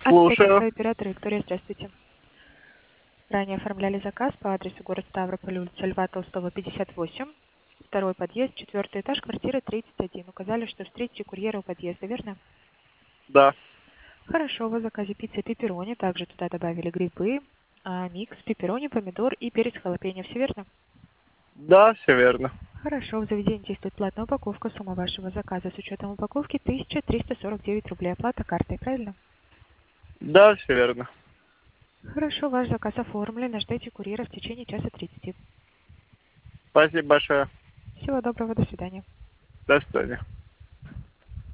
Слушаю. Оператор Виктория, здравствуйте. Ранее оформляли заказ по адресу город Ставрополь, улица Льва Толстого, 58. Второй подъезд, 4-й этаж, квартира 31. Указали, что встретите курьера у подъезда, верно? Да. Хорошо, в заказе пицца пепперони. Также туда добавили грибы, микс, пепперони, помидор и перец халапеньо. Все верно? Да, все верно. Хорошо, в заведении действует платная упаковка. Сумма вашего заказа с учетом упаковки 1349 рублей. Оплата картой, правильно? Да, все верно. Хорошо, ваш заказ оформлен. Ждите курьера в течение часа 30. Спасибо большое. Всего доброго, до свидания. До свидания.